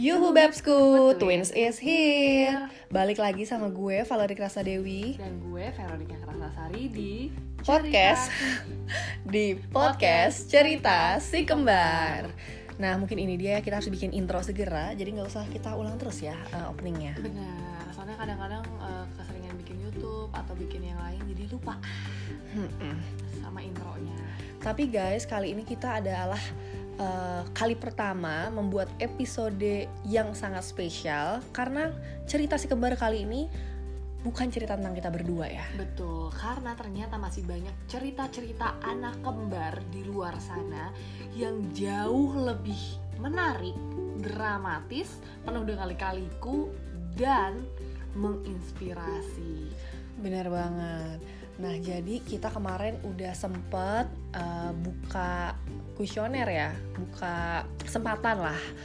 Yuhu Bebsku, Twins is here. Balik lagi sama gue Valerie Krasadewi dan gue Veronica Krasasari di podcast di podcast Cerita Si Kembar. Nah mungkin ini dia, kita harus bikin intro segera, jadi nggak usah kita ulang terus ya openingnya. Benar, soalnya kadang-kadang keseringan bikin YouTube atau bikin yang lain jadi lupa sama intronya. Tapi guys, kali ini kita adalah kali pertama membuat episode yang sangat spesial karena cerita Si Kembar kali ini bukan cerita tentang kita berdua ya. Betul, karena ternyata masih banyak cerita-cerita anak kembar di luar sana yang jauh lebih menarik, dramatis, penuh dengan lika-liku dan menginspirasi. Benar banget. Nah jadi kita kemarin udah sempet buka kuesioner ya, buka kesempatan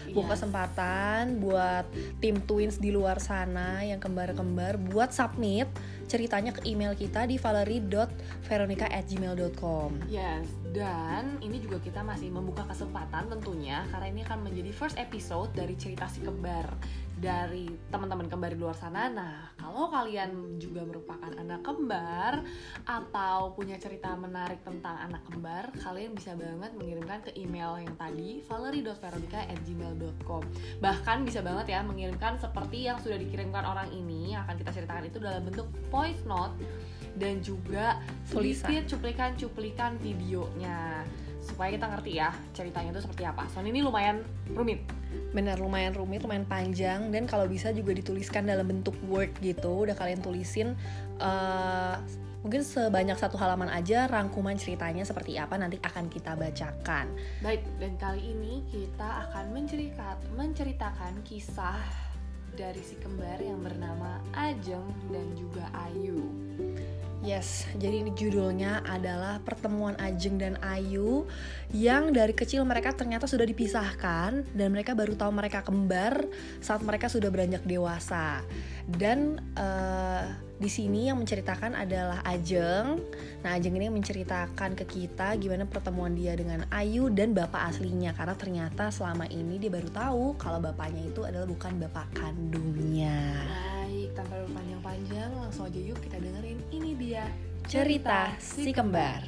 buat tim twins di luar sana yang kembar-kembar buat submit ceritanya ke email kita di valerie.veronica@gmail.com. Yes, dan ini juga kita masih membuka kesempatan tentunya karena ini akan menjadi first episode dari cerita Si Kembar dari teman-teman kembar di luar sana. Nah, kalau kalian juga merupakan anak kembar atau punya cerita menarik tentang anak kembar, kalian bisa banget mengirimkan ke email yang tadi valerie.veronica@gmail.com. Bahkan bisa banget ya mengirimkan seperti yang sudah dikirimkan orang ini yang akan kita ceritakan itu dalam bentuk voice note dan juga sedikit cuplikan-cuplikan videonya supaya kita ngerti ya ceritanya itu seperti apa. Soalnya ini lumayan rumit. Benar, lumayan rumit, lumayan panjang, dan kalau bisa juga dituliskan dalam bentuk Word gitu. Udah kalian tulisin mungkin sebanyak 1 halaman aja rangkuman ceritanya seperti apa, nanti akan kita bacakan. Baik, dan kali ini kita akan menceritakan kisah dari si kembar yang bernama Ajeng dan juga Ayu. Yes, jadi ini judulnya adalah Pertemuan Ajeng dan Ayu yang dari kecil mereka ternyata sudah dipisahkan dan mereka baru tahu mereka kembar saat mereka sudah beranjak dewasa. Dan di sini yang menceritakan adalah Ajeng. Nah, Ajeng ini menceritakan ke kita gimana pertemuan dia dengan Ayu dan bapak aslinya, karena ternyata selama ini dia baru tahu kalau bapaknya itu adalah bukan bapak kandungnya. Baik, tanpa berpanjang-panjang, langsung aja yuk kita dengerin. Ini dia Cerita Si Kembar.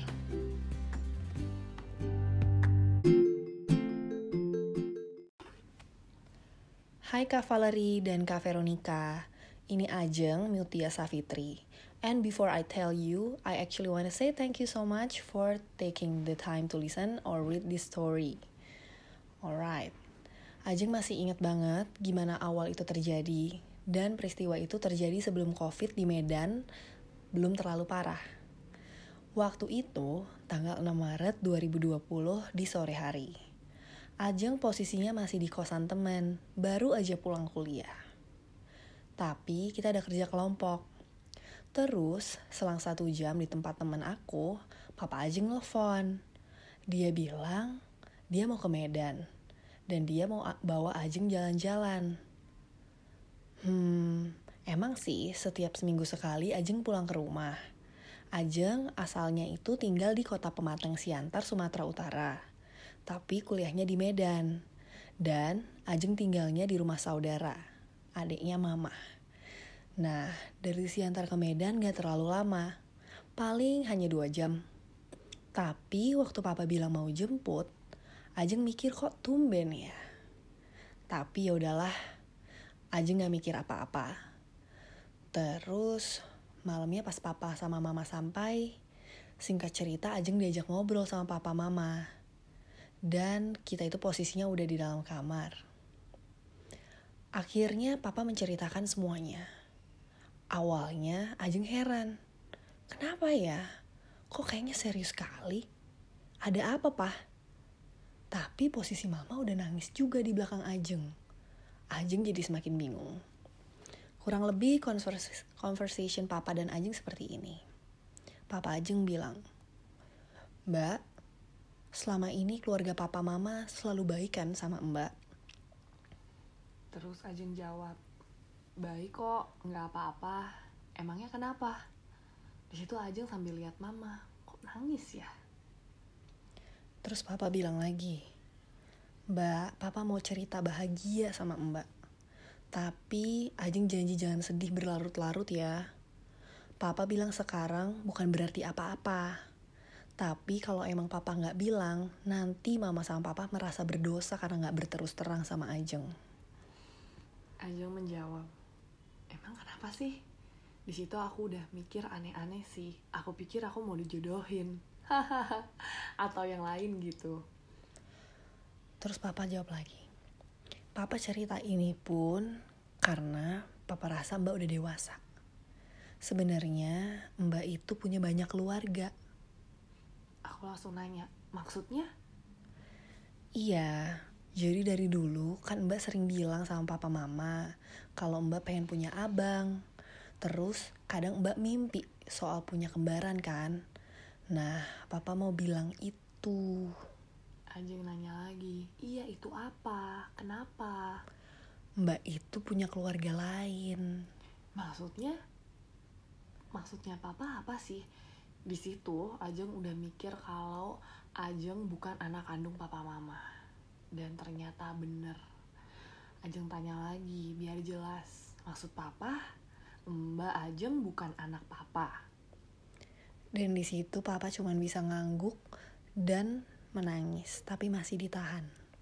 Hai Kak Valerie dan Kak Veronica, ini Ajeng Mutia Safitri. And before I tell you, I actually want to say thank you so much for taking the time to listen or read this story. Alright, Ajeng masih ingat banget gimana awal itu terjadi. Dan peristiwa itu terjadi sebelum COVID di Medan belum terlalu parah. Waktu itu, tanggal 6 Maret 2020 di sore hari. Ajeng posisinya masih di kosan teman, baru aja pulang kuliah. Tapi kita ada kerja kelompok. Terus, selang 1 jam di tempat teman aku, Papa Ajeng nelfon. Dia bilang, dia mau ke Medan. Dan dia mau bawa Ajeng jalan-jalan. Emang sih setiap seminggu sekali Ajeng pulang ke rumah. Ajeng asalnya itu tinggal di kota Pematang Siantar, Sumatera Utara. Tapi kuliahnya di Medan. Dan Ajeng tinggalnya di rumah saudara, adiknya mama. Nah, dari Siantar ke Medan gak terlalu lama. Paling hanya 2 jam. Tapi waktu papa bilang mau jemput, Ajeng mikir kok tumben ya. Tapi ya udahlah, Ajeng gak mikir apa-apa. Terus malamnya pas papa sama mama sampai, singkat cerita Ajeng diajak ngobrol sama papa mama. Dan kita itu posisinya udah di dalam kamar. Akhirnya papa menceritakan semuanya. Awalnya Ajeng heran. Kenapa ya? Kok kayaknya serius sekali? Ada apa, Pak? Tapi posisi mama udah nangis juga di belakang Ajeng. Ajeng jadi semakin bingung. Kurang lebih conversation papa dan Ajeng seperti ini. Papa Ajeng bilang, Mbak, selama ini keluarga papa mama selalu baik kan sama Mbak? Terus Ajeng jawab, baik kok, nggak apa-apa. Emangnya kenapa? Di situ Ajeng sambil lihat mama, kok nangis ya? Terus papa bilang lagi, Mbak, papa mau cerita bahagia sama mbak. Tapi Ajeng janji jangan sedih berlarut-larut ya. Papa bilang sekarang bukan berarti apa-apa. Tapi kalau emang papa gak bilang, nanti mama sama papa merasa berdosa karena gak berterus terang sama Ajeng. Ajeng menjawab, emang kenapa sih? Di situ aku udah mikir aneh-aneh sih. Aku pikir aku mau dijodohin. Atau yang lain gitu. Terus papa jawab lagi. Papa cerita ini pun karena papa rasa mbak udah dewasa. Sebenarnya mbak itu punya banyak keluarga. Aku langsung nanya, maksudnya? Iya, jadi dari dulu kan mbak sering bilang sama papa mama kalau mbak pengen punya abang. Terus kadang mbak mimpi soal punya kembaran kan. Nah, papa mau bilang itu. Ajeng nanya lagi, iya itu apa? Kenapa? Mbak itu punya keluarga lain. Maksudnya papa apa sih? Di situ Ajeng udah mikir kalau Ajeng bukan anak kandung papa mama. Dan ternyata bener. Ajeng tanya lagi biar jelas. Maksud papa, Mbak Ajeng bukan anak papa. Dan di situ papa cuma bisa ngangguk dan menangis, tapi masih ditahan.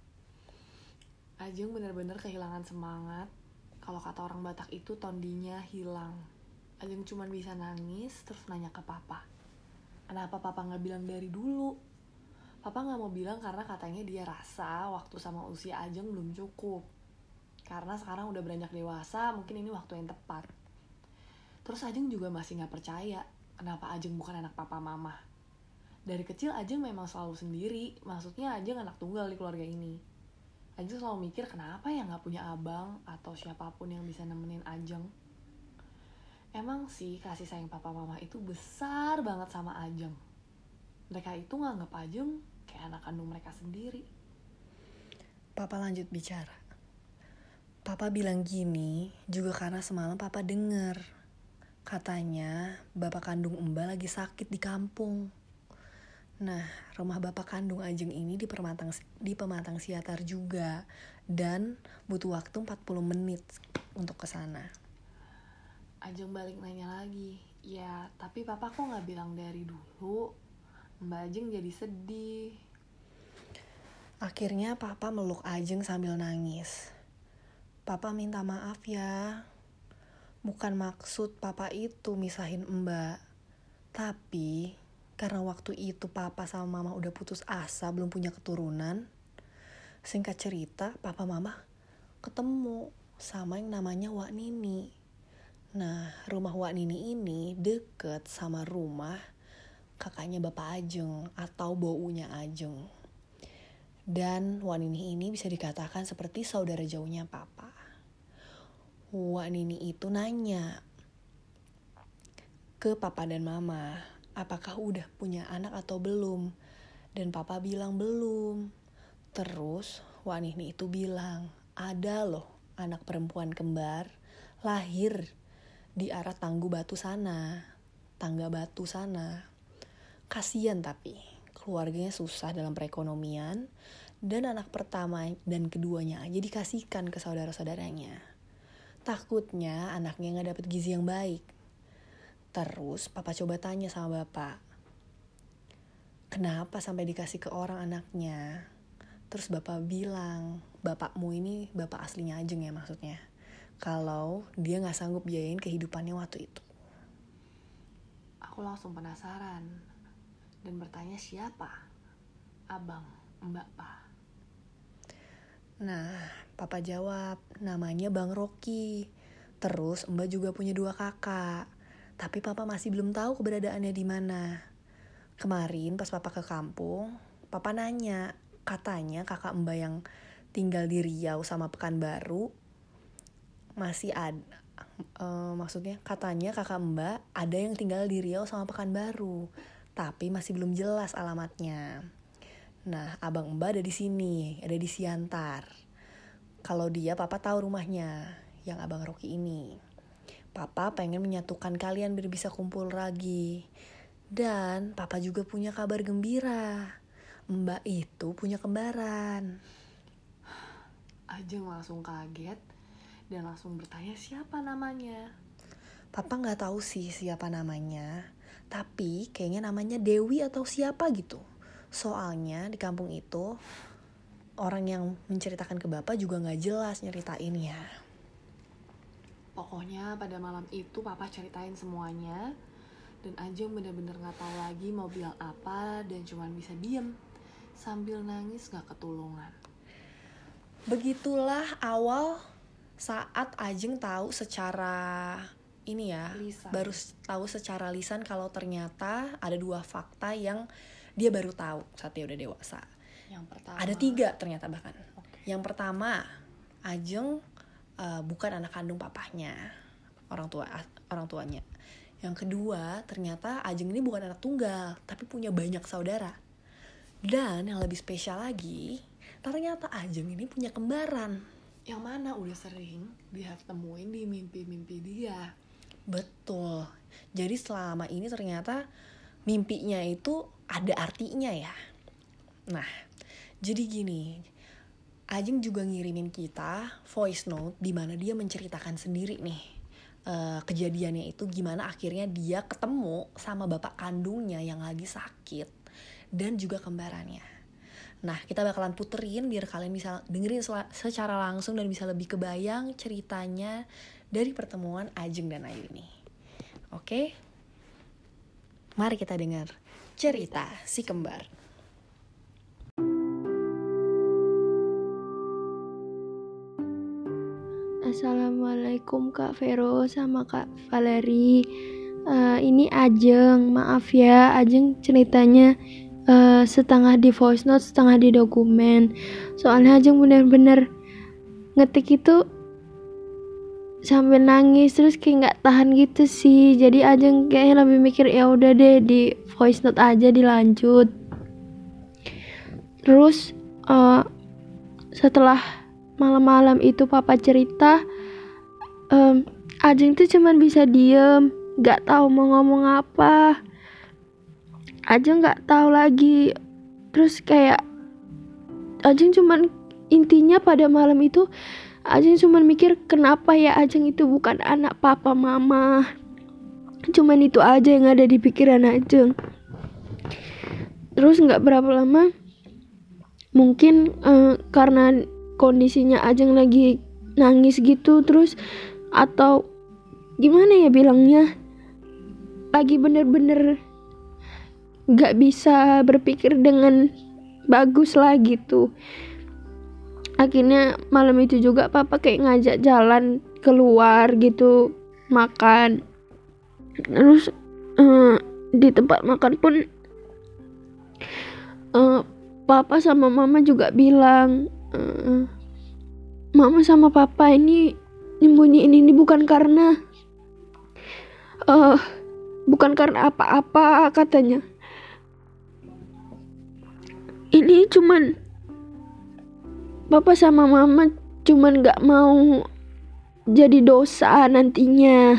Ajeng bener-bener kehilangan semangat. Kalau kata orang Batak itu tondinya hilang. Ajeng cuma bisa nangis terus nanya ke papa. Kenapa papa gak bilang dari dulu? Papa gak mau bilang karena katanya dia rasa waktu sama usia Ajeng belum cukup. Karena sekarang udah beranjak dewasa, mungkin ini waktu yang tepat. Terus Ajeng juga masih gak percaya kenapa Ajeng bukan anak papa mama. Dari kecil Ajeng memang selalu sendiri. Maksudnya Ajeng anak tunggal di keluarga ini. Ajeng selalu mikir kenapa ya gak punya abang atau siapapun yang bisa nemenin Ajeng. Emang sih kasih sayang papa mama itu besar banget sama Ajeng. Mereka itu nganggap Ajeng kayak anak kandung mereka sendiri. Papa lanjut bicara. Papa bilang gini juga karena semalam papa denger. Katanya bapak kandung Mbak lagi sakit di kampung. Nah, rumah bapak kandung Ajeng ini di Pematang Siantar juga. Dan butuh waktu 40 menit untuk ke sana. Ajeng balik nanya lagi. Ya, tapi papa kok gak bilang dari dulu? Mbak Ajeng jadi sedih. Akhirnya papa meluk Ajeng sambil nangis. Papa minta maaf ya. Bukan maksud papa itu misahin Mbak. Tapi karena waktu itu papa sama mama udah putus asa, belum punya keturunan. Singkat cerita, papa mama ketemu sama yang namanya Wak Nini. Nah, rumah Wak Nini ini deket sama rumah kakaknya bapak Ajeng atau bounya Ajeng. Dan Wak Nini ini bisa dikatakan seperti saudara jauhnya papa. Wak Nini itu nanya ke papa dan mama, apakah udah punya anak atau belum? Dan papa bilang belum. Terus Wak Nini itu bilang, ada loh anak perempuan kembar lahir di arah Tangga Batu sana. Kasian tapi keluarganya susah dalam perekonomian dan anak pertama dan keduanya aja dikasihkan ke saudara-saudaranya. Takutnya anaknya gak dapet gizi yang baik. Terus papa coba tanya sama bapak, kenapa sampai dikasih ke orang anaknya? Terus bapak bilang, bapakmu ini bapak aslinya Ajeng ya maksudnya. Kalau dia gak sanggup biayain kehidupannya waktu itu. Aku langsung penasaran dan bertanya siapa? Abang, Mbak, Pak. Nah, papa jawab, namanya Bang Rocky. Terus Mbak juga punya 2 kakak. Tapi papa masih belum tahu keberadaannya di mana. Kemarin pas papa ke kampung, papa nanya, katanya kakak Mbak yang tinggal di Riau sama Pekanbaru masih ada. Maksudnya katanya kakak Mbak ada yang tinggal di Riau sama Pekanbaru, tapi masih belum jelas alamatnya. Nah, abang Mbak ada di sini, ada di Siantar. Kalau dia papa tahu rumahnya, yang abang Rocky ini. Papa pengen menyatukan kalian biar bisa kumpul lagi. Dan papa juga punya kabar gembira. Mbak itu punya kembaran. Ajeng langsung kaget dan langsung bertanya siapa namanya. Papa nggak tahu sih siapa namanya, tapi kayaknya namanya Dewi atau siapa gitu. Soalnya di kampung itu orang yang menceritakan ke Bapak juga nggak jelas nyeritainnya. Pokoknya pada malam itu Papa ceritain semuanya dan Ajeng bener-bener gak tahu lagi mau bilang apa dan cuma bisa diem sambil nangis gak ketulungan. Begitulah awal saat Ajeng tahu secara Lisan. baru tahu secara lisan kalau ternyata ada 2 fakta yang dia baru tahu saat dia udah dewasa. Yang pertama, Ada 3 ternyata bahkan. Okay. Yang pertama, Ajeng bukan anak kandung papahnya, orang tuanya. Yang kedua, ternyata Ajeng ini bukan anak tunggal, tapi punya banyak saudara. Dan yang lebih spesial lagi, ternyata Ajeng ini punya kembaran. Yang mana udah sering dia temuin di mimpi-mimpi dia. Betul. Jadi selama ini ternyata mimpinya itu ada artinya ya. Nah, jadi gini, Ajeng juga ngirimin kita voice note di mana dia menceritakan sendiri nih kejadiannya itu gimana akhirnya dia ketemu sama bapak kandungnya yang lagi sakit dan juga kembarannya. Nah, kita bakalan puterin biar kalian bisa dengerin secara langsung dan bisa lebih kebayang ceritanya dari pertemuan Ajeng dan Ayu ini. Oke? Mari kita dengar cerita si kembar. Assalamualaikum Kak Vero sama Kak Valeri. Ini Ajeng, maaf ya Ajeng ceritanya setengah di voice note, setengah di dokumen. Soalnya Ajeng bener-bener ngetik itu sambil nangis terus kayak nggak tahan gitu sih. Jadi Ajeng kayaknya lebih mikir ya udah deh di voice note aja dilanjut. Terus setelah malam-malam itu papa cerita, Ajeng tuh cuman bisa diem, gak tahu mau ngomong apa. Ajeng gak tahu lagi. Terus kayak Ajeng cuman intinya pada malam itu Ajeng cuman mikir kenapa ya Ajeng itu bukan anak papa mama. Cuman itu aja yang ada di pikiran Ajeng. Terus gak berapa lama, mungkin karena kondisinya Ajeng lagi nangis gitu, terus atau gimana ya bilangnya, lagi bener-bener gak bisa berpikir dengan bagus lah gitu. Akhirnya malam itu juga papa kayak ngajak jalan keluar gitu, makan. Terus di tempat makan pun papa sama mama juga bilang, mama sama papa ini nyembunyiin ini bukan karena apa-apa katanya. Ini cuman papa sama mama cuman gak mau jadi dosa nantinya.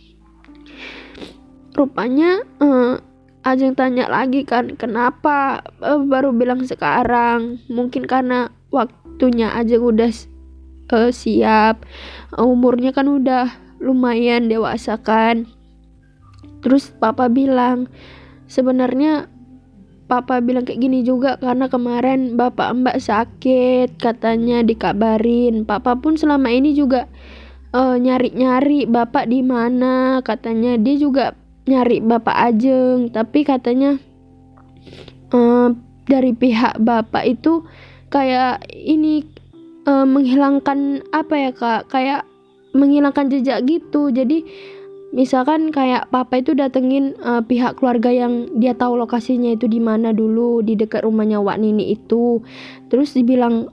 Rupanya Ajeng tanya lagi kan kenapa baru bilang sekarang. Mungkin karena waktunya Ajeng udah siap, umurnya kan udah lumayan dewasa kan. Terus papa bilang sebenarnya papa bilang kayak gini juga karena kemarin bapak mbak sakit, katanya dikabarin. Papa pun selama ini juga nyari-nyari bapak di mana, katanya dia juga nyari bapak Ajeng, tapi katanya dari pihak bapak itu kayak ini menghilangkan apa ya kak, kayak menghilangkan jejak gitu. Jadi misalkan kayak papa itu datengin pihak keluarga yang dia tahu lokasinya itu di mana dulu, di dekat rumahnya Wak Nini itu. Terus dibilang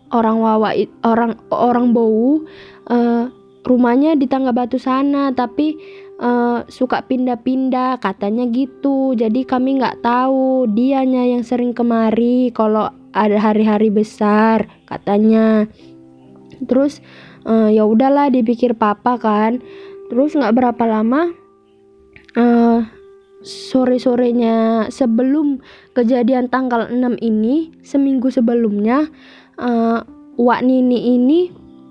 orang Bowu rumahnya di Tangga Batu sana, tapi suka pindah-pindah katanya gitu. Jadi kami nggak tahu, dianya yang sering kemari kalau ada hari-hari besar katanya. Terus ya udahlah dipikir papa kan. Terus nggak berapa lama sore-sorenya sebelum kejadian tanggal 6 ini, seminggu sebelumnya Wak Nini ini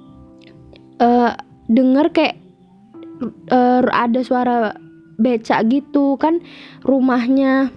denger kayak ada suara becak gitu kan. Rumahnya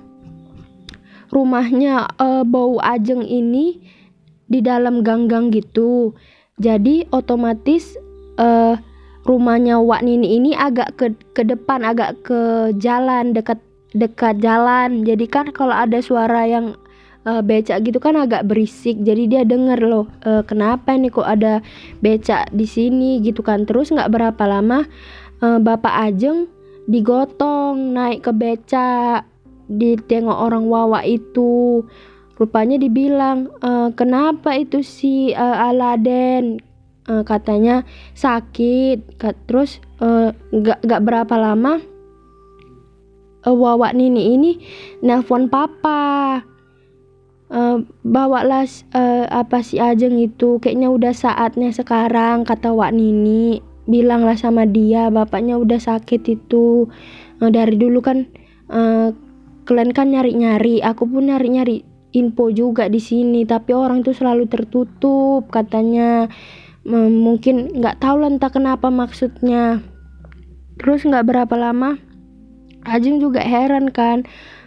bau Ajeng ini di dalam gang-gang gitu. Jadi otomatis rumahnya Wak Nini ini agak ke depan, agak ke jalan, dekat jalan. Jadi kan kalau ada suara yang becak gitu kan agak berisik. Jadi dia denger loh, kenapa nih kok ada becak di sini gitu kan. Terus nggak berapa lama Bapak Ajeng digotong naik ke becak, ditengok orang Wawa itu. Rupanya dibilang, kenapa itu si Aladen, katanya sakit. Terus nggak berapa lama Wawa Nini ini nelpon papa, bawalah apa si Ajeng itu, kayaknya udah saatnya sekarang, kata Wak Nini. Bilanglah sama dia bapaknya udah sakit itu. Dari dulu kan kalian kan nyari-nyari, aku pun nyari-nyari info juga di sini, tapi orang tuh selalu tertutup katanya. Mungkin nggak tahu lah entah kenapa maksudnya. Terus nggak berapa lama Ajeng juga heran kan,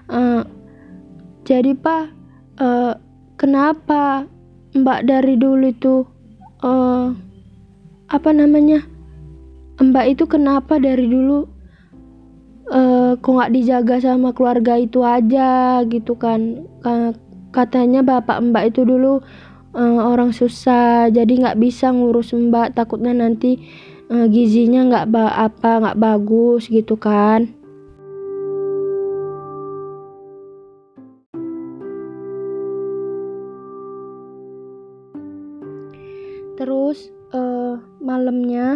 jadi Pak, kenapa Mbak dari dulu itu Mbak itu kenapa dari dulu kok nggak dijaga sama keluarga itu aja gitu kan. Katanya bapak Mbak itu dulu orang susah, jadi nggak bisa ngurus Mbak, takutnya nanti gizinya nggak bagus gitu kan. Terus malamnya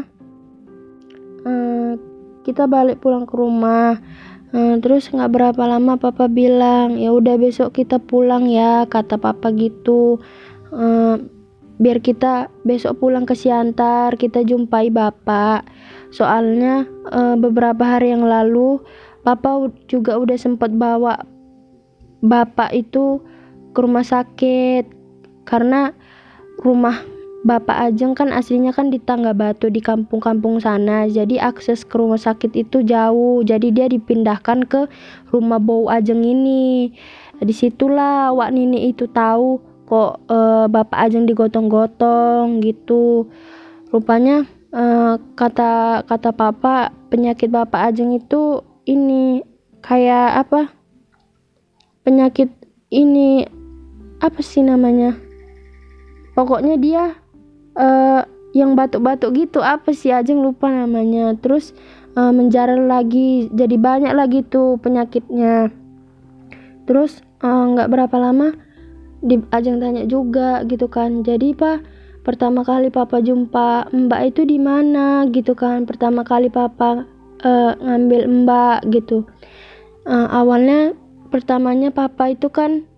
kita balik pulang ke rumah. Terus nggak berapa lama papa bilang, ya udah besok kita pulang ya, kata papa gitu. Biar kita besok pulang ke Siantar, kita jumpai bapak. Soalnya beberapa hari yang lalu papa juga udah sempat bawa bapak itu ke rumah sakit, karena rumah Bapak Ajeng kan aslinya kan di Tangga Batu, di kampung-kampung sana. Jadi akses ke rumah sakit itu jauh. Jadi dia dipindahkan ke rumah Bau Ajeng ini. Disitulah Wak Nini itu tahu kok Bapak Ajeng digotong-gotong gitu. Rupanya kata papa, penyakit Bapak Ajeng itu ini kayak apa? Penyakit ini apa sih namanya? Pokoknya dia yang batuk-batuk gitu, apa sih Ajeng lupa namanya. Terus menjalar lagi, jadi banyak lagi tuh penyakitnya. Terus nggak berapa lama Ajeng tanya juga gitu kan, jadi Pak, pertama kali papa jumpa Mbak itu di mana gitu kan. Pertama kali papa ngambil Mbak gitu. Awalnya pertamanya papa itu kan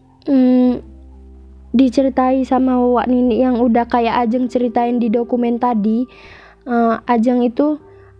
diceritai sama Wak Nini yang udah kayak Ajeng ceritain di dokumen tadi. Ajeng itu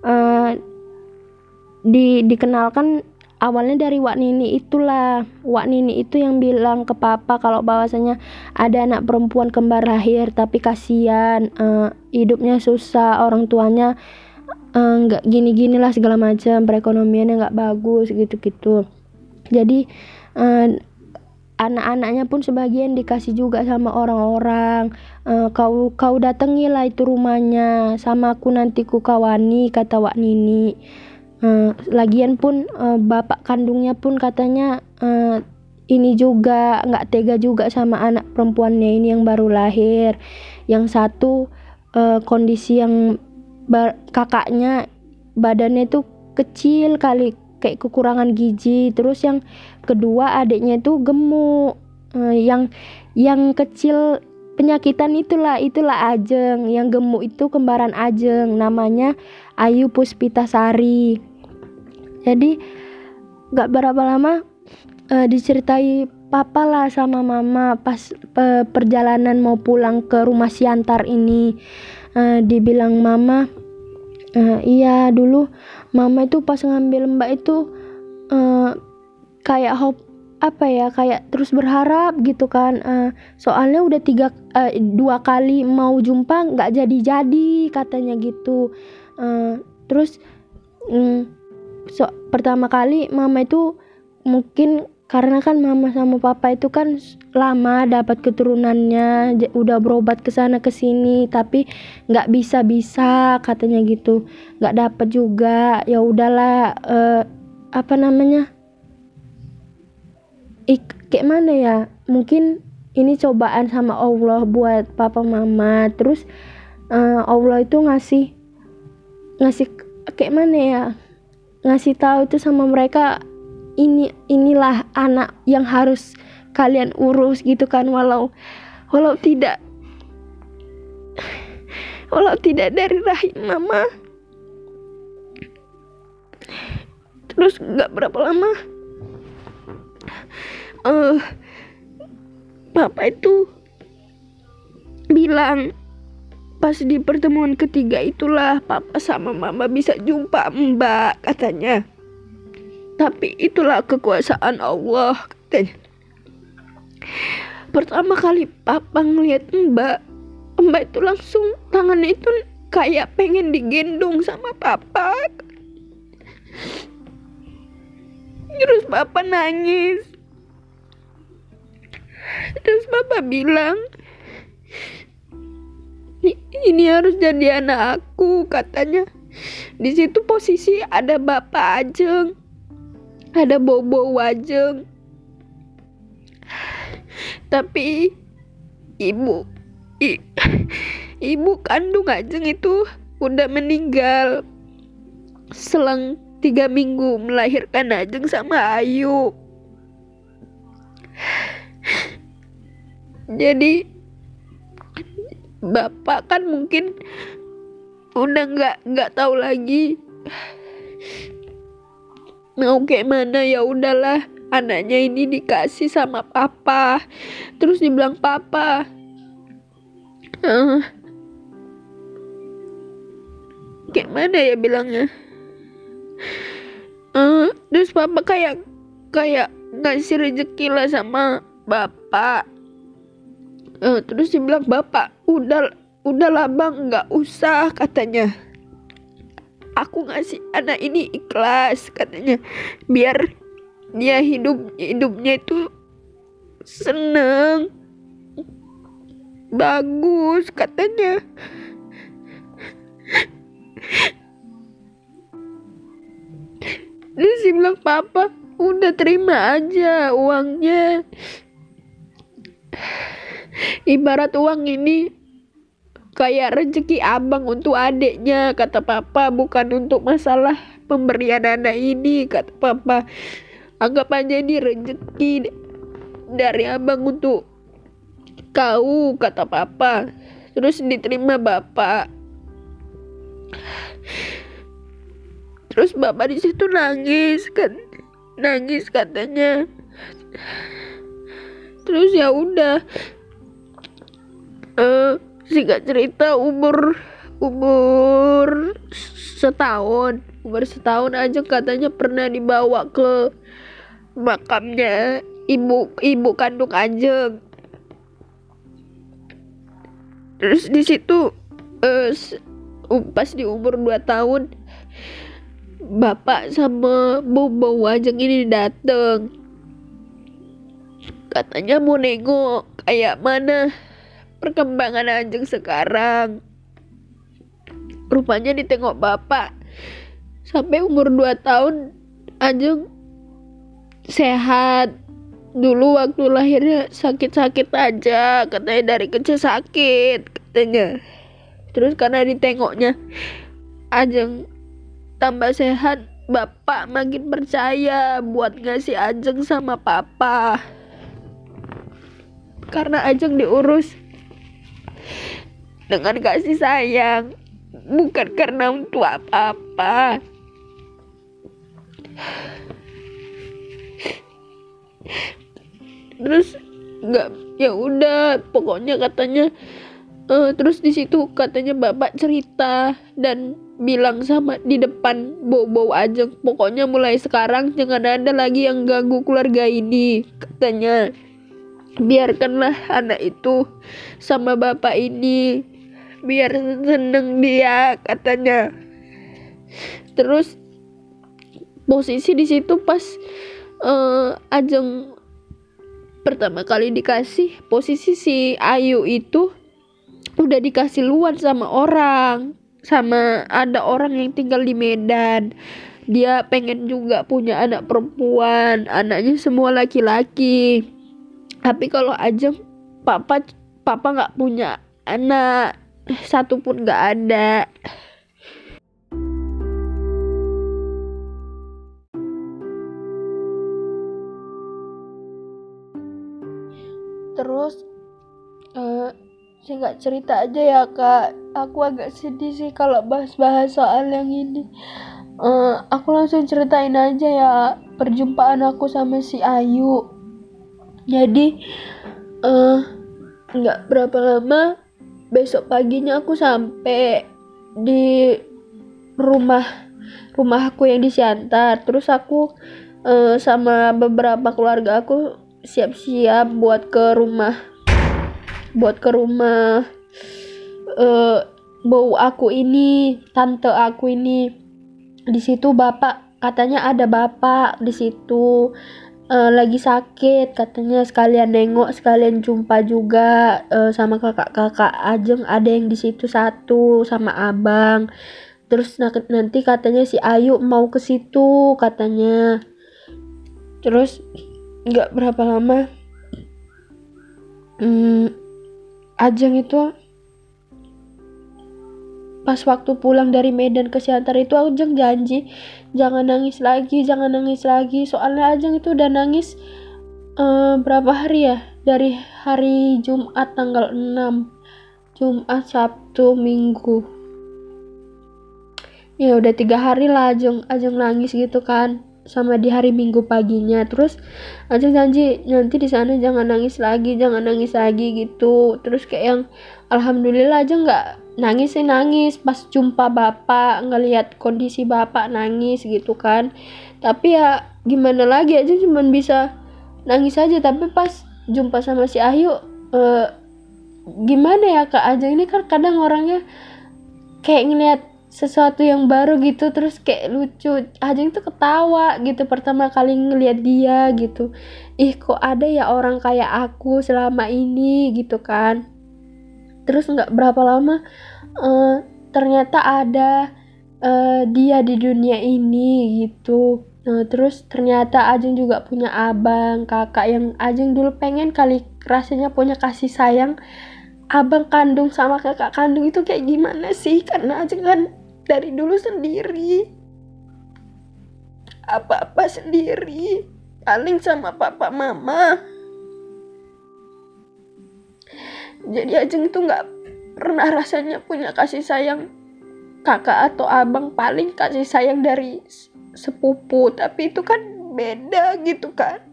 dikenalkan awalnya dari Wak Nini itulah. Wak Nini itu yang bilang ke papa kalau bahwasanya ada anak perempuan kembar lahir, tapi kasihan, hidupnya susah, orang tuanya nggak gini-gini lah segala macam, perekonomiannya nggak bagus gitu-gitu. Jadi anak-anaknya pun sebagian dikasih juga sama orang-orang. Kau datangilah itu rumahnya, sama aku nanti ku kawani, kata Wak Nini. Lagian pun bapak kandungnya pun katanya ini juga nggak tega juga sama anak perempuannya ini yang baru lahir. Yang satu kondisi yang kakaknya badannya itu kecil kali, kayak kekurangan gizi. Terus yang kedua adiknya itu gemuk, yang kecil penyakitan itulah Ajeng. Yang gemuk itu kembaran Ajeng, namanya Ayu Puspitasari. Jadi gak berapa lama diceritai papa lah sama mama pas perjalanan mau pulang ke rumah Siantar ini. Dibilang mama, iya dulu mama itu pas ngambil Mbak itu kayak apa ya, kayak terus berharap gitu kan. Soalnya udah 2 kali mau jumpa nggak jadi katanya gitu. Terus pertama kali mama itu mungkin karena kan mama sama papa itu kan lama dapat keturunannya, udah berobat ke sana ke sini tapi nggak bisa katanya gitu, nggak dapat juga. Ya udahlah, apa namanya, kayak mana ya, mungkin ini cobaan sama Allah buat papa mama. Terus Allah itu ngasih kayak mana ya, ngasih tahu itu sama mereka, inilah anak yang harus kalian urus gitu kan, walau tidak dari rahim mama. Terus nggak berapa lama papa itu bilang, pas di pertemuan ketiga itulah papa sama mama bisa jumpa Mbak katanya. Tapi itulah kekuasaan Allah katanya. Pertama kali papa ngeliat Mbak itu langsung tangannya itu kayak pengen digendong sama papa. Terus papa nangis. Terus papa bilang, ini harus jadi anak aku katanya. Di situ posisi ada bapak Ajeng, ada bobo Ajeng, tapi ibu kandung Ajeng itu udah meninggal selang 3 minggu melahirkan Ajeng sama Ayu. Jadi bapak kan mungkin udah nggak tahu lagi mau kayak mana. Ya udahlah, anaknya ini dikasih sama papa. Terus dibilang papa, kayak mana ya bilangnya, terus papa kayak ngasih rezeki lah sama bapak. Terus dibilang bapak, udahlah bang, nggak usah katanya. Aku ngasih anak ini ikhlas katanya, biar dia hidupnya itu seneng, bagus katanya. Terus dia bilang, papa udah terima aja uangnya. Ibarat uang ini kayak rezeki abang untuk adiknya kata papa, bukan untuk masalah pemberian anak ini kata papa. Anggap aja ini rezeki dari abang untuk kau kata papa. Terus diterima bapak. Terus bapak di situ nangis katanya. Terus ya udah, singkat cerita umur setahun aja katanya pernah dibawa ke makamnya ibu kandung Ajeng. Terus di situ pas di umur 2 tahun bapak sama bobo Ajeng ini dateng. Katanya mau nengok kayak mana perkembangan Ajeng sekarang. Rupanya ditengok bapak, sampai umur 2 tahun Ajeng sehat. Dulu waktu lahirnya sakit-sakit aja, katanya dari kecil sakit katanya. Terus karena ditengoknya Ajeng tambah sehat, bapak makin percaya buat ngasih Ajeng sama papa. Karena Ajeng diurus dengan kasih sayang, bukan karena untuk apa-apa. Terus ya udah, pokoknya katanya Terus di situ katanya bapak cerita dan bilang sama di depan Bobo Ajeng, pokoknya mulai sekarang jangan ada lagi yang ganggu keluarga ini, katanya. Biarkanlah anak itu sama bapak ini, biar seneng dia, katanya. Terus posisi di situ pas Ajeng pertama kali dikasih, posisi si Ayu itu udah dikasih luan sama orang, sama ada orang yang tinggal di Medan. Dia pengen juga punya anak perempuan, anaknya semua laki-laki. Tapi kalau Ajeng, papa nggak punya anak, satu pun nggak ada. Terus singkat cerita aja ya kak, aku agak sedih sih kalau bahas-bahas soal yang ini. Aku langsung ceritain aja ya perjumpaan aku sama si Ayu. Jadi nggak berapa lama, besok paginya aku sampai di rumah aku yang di Siantar. Terus aku sama beberapa keluarga aku siap-siap buat ke rumah bau aku ini, tante aku ini. Di situ bapak, katanya ada bapak di situ lagi sakit, katanya sekalian nengok, sekalian jumpa juga sama kakak-kakak Ajeng, ada yang di situ satu sama abang. Terus nanti katanya si Ayu mau ke situ, katanya. Terus nggak berapa lama Ajeng itu pas waktu pulang dari Medan ke Siantar itu, Ajeng janji jangan nangis lagi. Soalnya Ajeng itu udah nangis berapa hari ya, dari hari Jumat tanggal 6, Jumat, Sabtu, Minggu, ya udah 3 hari lah Ajeng nangis gitu kan, sama di hari Minggu paginya. Terus Ajeng janji nanti di sana jangan nangis lagi gitu. Terus kayak yang alhamdulillah Ajeng nggak nangis pas jumpa bapak, ngelihat kondisi bapak nangis gitu kan. Tapi ya gimana lagi, Ajeng cuma bisa nangis aja. Tapi pas jumpa sama si Ayu, gimana ya kak, Ajeng ini kan kadang orangnya kayak ngelihat sesuatu yang baru gitu, terus kayak lucu. Ajeng tuh ketawa gitu pertama kali ngeliat dia gitu. Ih, kok ada ya orang kayak aku selama ini gitu kan. Terus nggak berapa lama ternyata ada dia di dunia ini gitu. Terus ternyata Ajeng juga punya abang, kakak yang Ajeng dulu pengen kali rasanya punya kasih sayang abang kandung sama kakak kandung itu kayak gimana sih, karena Ajeng kan dari dulu sendiri, apa-apa sendiri, paling sama papa mama. Jadi Ajeng itu nggak pernah rasanya punya kasih sayang kakak atau abang, paling kasih sayang dari sepupu, tapi itu kan beda gitu kan.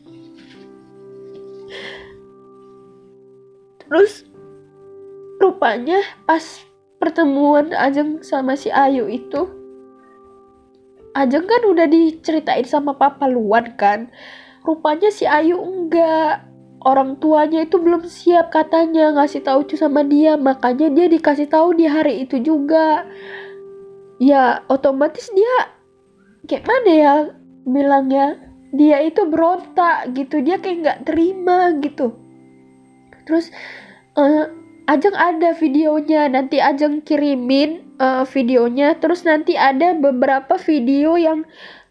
Terus rupanya pas pertemuan Ajeng sama si Ayu itu, Ajeng kan udah diceritain sama papa luan kan. Rupanya si Ayu enggak, orang tuanya itu belum siap katanya ngasih tahu itu sama dia, makanya dia dikasih tahu di hari itu juga. Ya otomatis dia kayak mana ya bilangnya, dia itu berontak gitu, dia kayak nggak terima gitu. Terus Ajeng ada videonya, nanti Ajeng kirimin videonya. Terus nanti ada beberapa video yang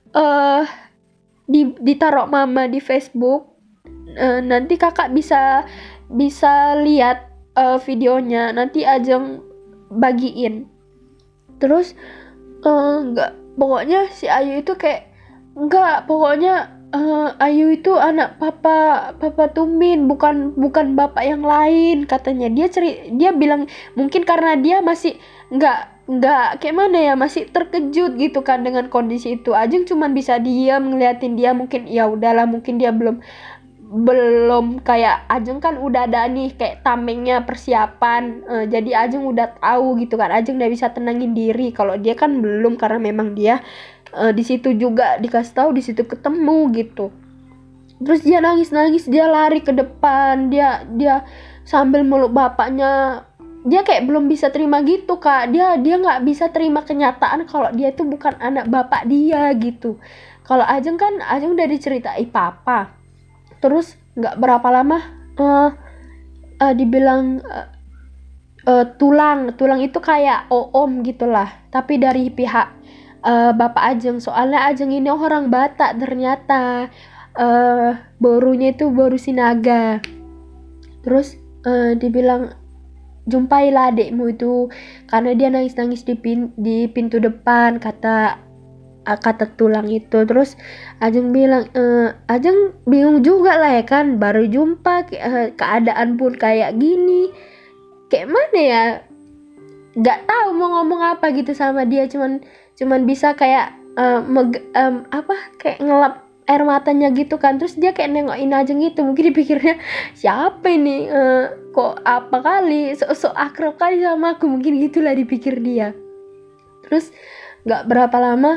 ditaruh mama di Facebook. Nanti kakak bisa lihat videonya, nanti Ajeng bagiin. Terus pokoknya si Ayu itu kayak pokoknya Ayu itu anak papa Tumin, bukan bapak yang lain, katanya. Dia bilang mungkin karena dia masih nggak kayak mana ya, masih terkejut gitu kan dengan kondisi itu. Ajeng cuma bisa diam ngeliatin dia, mungkin ya udahlah, mungkin dia belum belum kayak Ajeng kan udah ada nih kayak tamengnya persiapan, jadi Ajeng udah tahu gitu kan, Ajeng udah bisa tenangin diri. Kalau dia kan belum, karena memang dia di situ juga dikasih tahu, di situ ketemu gitu. Terus dia nangis, dia lari ke depan, dia sambil meluk bapaknya. Dia kayak belum bisa terima gitu kak, dia nggak bisa terima kenyataan kalau dia itu bukan anak bapak dia gitu. Kalau Ajeng kan, Ajeng udah diceritai papa, terus nggak berapa lama dibilang tulang itu kayak om gitulah, tapi dari pihak bapak Ajeng. Soalnya Ajeng ini orang Batak ternyata, borunya itu boru Sinaga. Terus dibilang jumpailah adikmu itu, karena dia nangis di pintu depan, kata tulang itu. Terus Ajeng bilang, Ajeng bingung juga lah ya kan, baru jumpa keadaan pun kayak gini, kayak mana ya, nggak tahu mau ngomong apa gitu sama dia. Cuman bisa kayak kayak ngelap air matanya gitu kan. Terus dia kayak nengokin Ajeng gitu, mungkin dipikirnya siapa ini, kok apa kali sok akrab kali sama aku, mungkin gitulah dipikir dia. Terus nggak berapa lama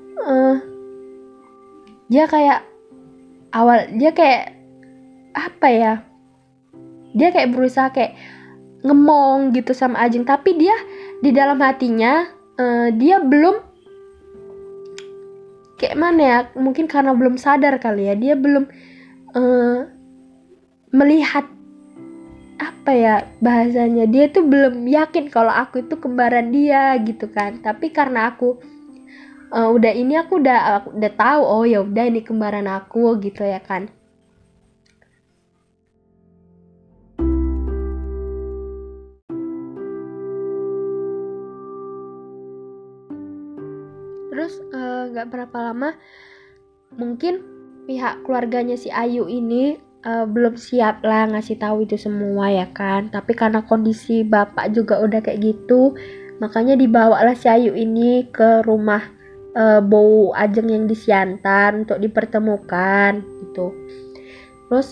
dia kayak apa ya, dia kayak berusaha kayak ngemong gitu sama Ajeng, tapi dia di dalam hatinya dia belum, kayak mana ya, mungkin karena belum sadar kali ya, dia belum melihat apa ya bahasanya, dia tuh belum yakin kalau aku itu kembaran dia gitu kan. Tapi karena aku aku udah tahu, oh ya udah ini kembaran aku gitu ya kan. Terus gak berapa lama, mungkin pihak keluarganya si Ayu ini belum siap lah ngasih tahu itu semua ya kan. Tapi karena kondisi bapak juga udah kayak gitu, makanya dibawalah si Ayu ini ke rumah Bowo Ajeng yang di Siantar untuk dipertemukan gitu. Terus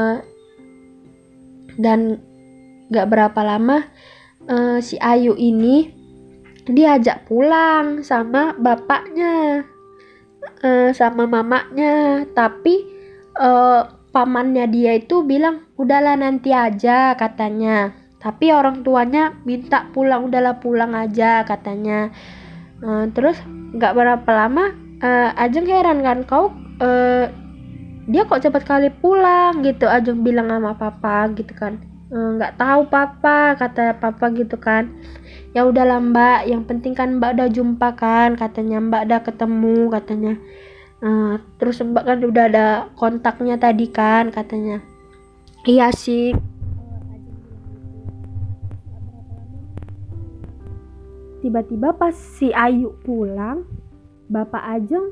dan gak berapa lama si Ayu ini diajak pulang sama bapaknya, sama mamanya. Tapi pamannya dia itu bilang udahlah nanti aja katanya. Tapi orang tuanya minta pulang, udahlah pulang aja katanya. Terus nggak berapa lama Ajeng heran kan, dia kok cepat kali pulang gitu. Ajeng bilang sama papa gitu kan, nggak tahu papa, kata papa gitu kan. Ya udahlah mbak, yang penting kan mbak udah jumpa kan katanya, mbak udah ketemu katanya. Terus mbak kan udah ada kontaknya tadi kan katanya. Iya sih. Tiba-tiba pas si Ayu pulang, bapak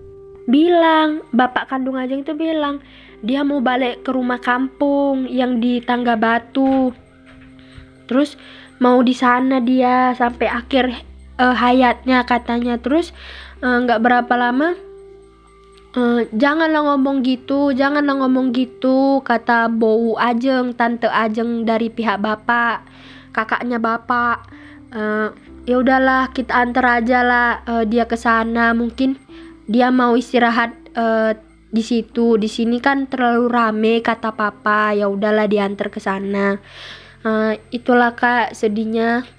kandung Ajeng itu bilang dia mau balik ke rumah kampung yang di Tangga Batu. Terus mau di sana dia sampai akhir hayatnya katanya. Terus nggak berapa lama, janganlah ngomong gitu kata Bowo Ajeng, tante Ajeng dari pihak bapak, kakaknya bapak. Ya udahlah kita antar aja lah dia ke sana, mungkin dia mau istirahat di situ, di sini kan terlalu rame kata papa. Ya udahlah diantar ke sana. Itulah kak sedihnya.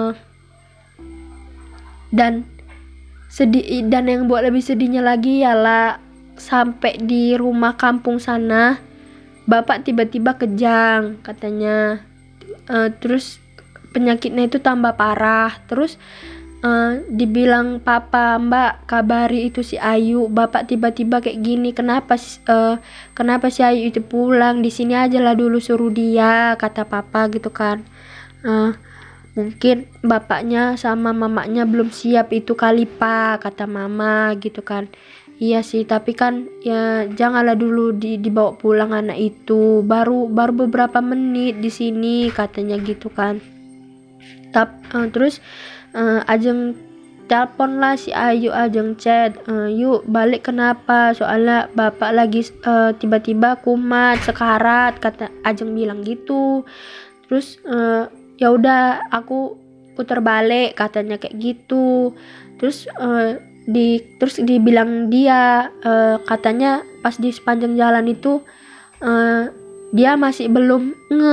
Dan yang buat lebih sedihnya lagi ialah sampai di rumah kampung sana bapak tiba-tiba kejang katanya. Terus penyakitnya itu tambah parah. Terus dibilang papa, mbak kabari itu si Ayu, bapak tiba-tiba kayak gini, kenapa si Ayu itu pulang, di sini aja lah dulu suruh dia kata papa gitu kan. Mungkin bapaknya sama mamanya belum siap itu kali pak, kata mama gitu kan. Iya sih, tapi kan ya janganlah dulu dibawa pulang anak itu, baru beberapa menit di sini katanya gitu kan. Terus Ajeng teleponlah si Ayu, Ajeng chat, yuk balik kenapa, soalnya bapak lagi tiba-tiba kumat sekarat, kata Ajeng bilang gitu. Terus ya udah aku putar balik katanya kayak gitu. Terus terus dibilang dia katanya pas di sepanjang jalan itu dia masih belum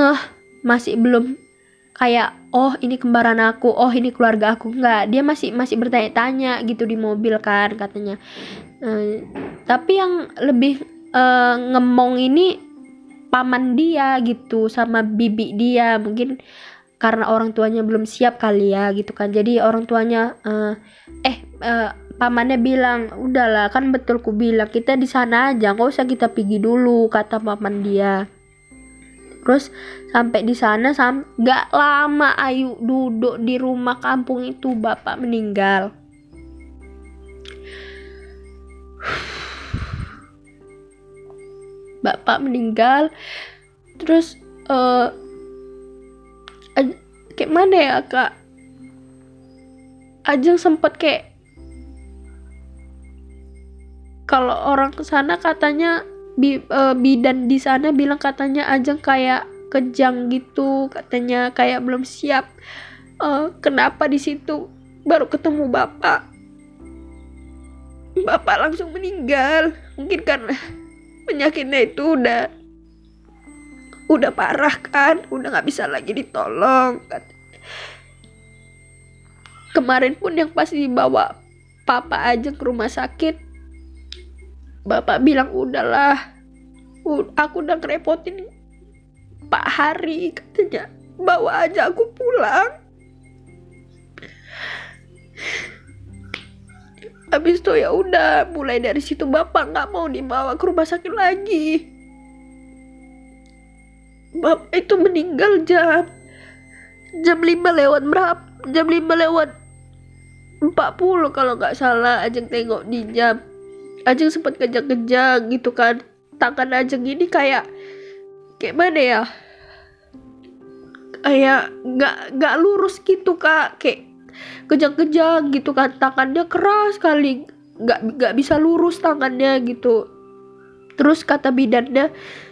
kayak oh ini kembaran aku, oh ini keluarga aku, enggak, dia masih bertanya-tanya gitu di mobil kan katanya. Tapi yang lebih ngemong ini paman dia gitu sama bibi dia, mungkin karena orang tuanya belum siap kali ya gitu kan. Jadi orang tuanya pamannya bilang, udahlah kan betul ku bilang kita di sana aja, nggak usah kita pergi dulu, kata paman dia. Terus sampai di sana gak lama Ayu duduk di rumah kampung itu, bapak meninggal. Bapak meninggal. Terus kayak mana ya kak, Ajeng sempet kayak, kalau orang kesana katanya bidan di sana bilang katanya Ajeng kayak kejang gitu, katanya kayak belum siap. Kenapa di situ baru ketemu bapak langsung meninggal? Mungkin karena penyakitnya itu udah parah kan, udah nggak bisa lagi ditolong. Kemarin pun yang pas dibawa papa Ajeng ke rumah sakit, bapak bilang udahlah, aku udah ngerepotin Pak Hari, katanya bawa aja aku pulang. Habis itu ya udah, mulai dari situ bapak nggak mau dibawa ke rumah sakit lagi. Bapak itu meninggal jam 5 lewat berapa? Jam 5 lewat 40 kalau nggak salah. Ajeng tengok di jam, Ajeng sempat kejang-kejang gitu kan. Tangan Ajeng ini kayak mana ya, kayak nggak lurus gitu kak, kayak kejang-kejang gitu kan. Tangannya keras sekali, nggak bisa lurus tangannya gitu. Terus kata bidannya,